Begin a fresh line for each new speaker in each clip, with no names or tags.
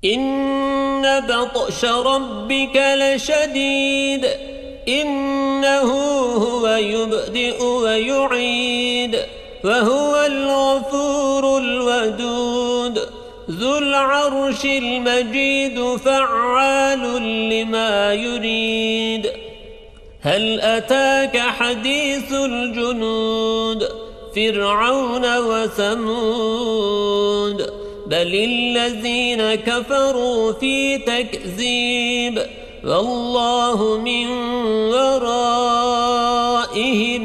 إن بطش ربك لشديد إنه هو يبدئ ويعيد وهو الغفور الودود ذو العرش المجيد فعال لما يريد هل أتاك حديث الجنود فرعون وثمود بل الذين كفروا في تكذيب والله من ورائهم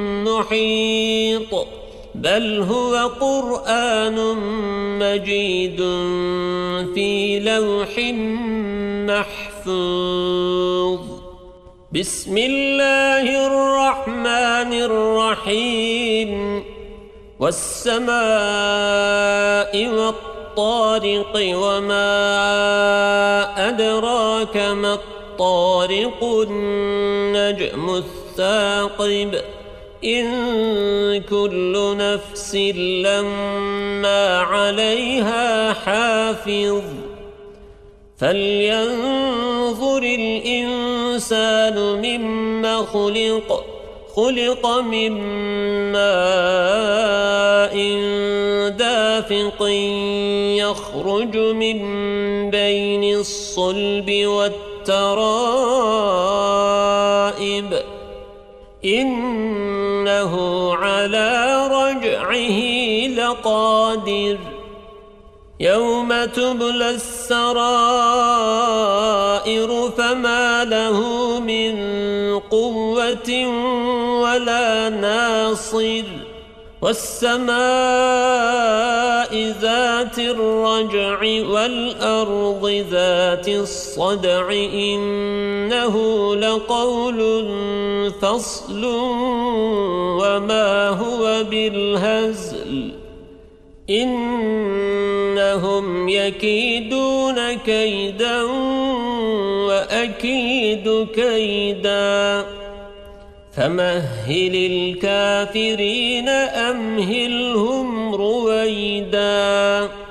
محيط بل هو قرآن مجيد في لوح محفوظ بسم الله الرحمن الرحيم والسماء والطارق وما أدراك ما الطارق النجم الثاقب إن كل نفس لما عليها حافظ فلينظر الإنسان مما خلق من ماء دافق يخرج من بين الصلب والترائب إنه على رجعه لقادر يوم تبلى السرائر فما له من قوة ولا ناصر والسماء ذات الرجع والأرض ذات الصدع إنه لقول فصل وما هو بالهزل إنهم يكيدون كيدا وأكيد كيدا فمهل الكافرين أمهلهم رويدا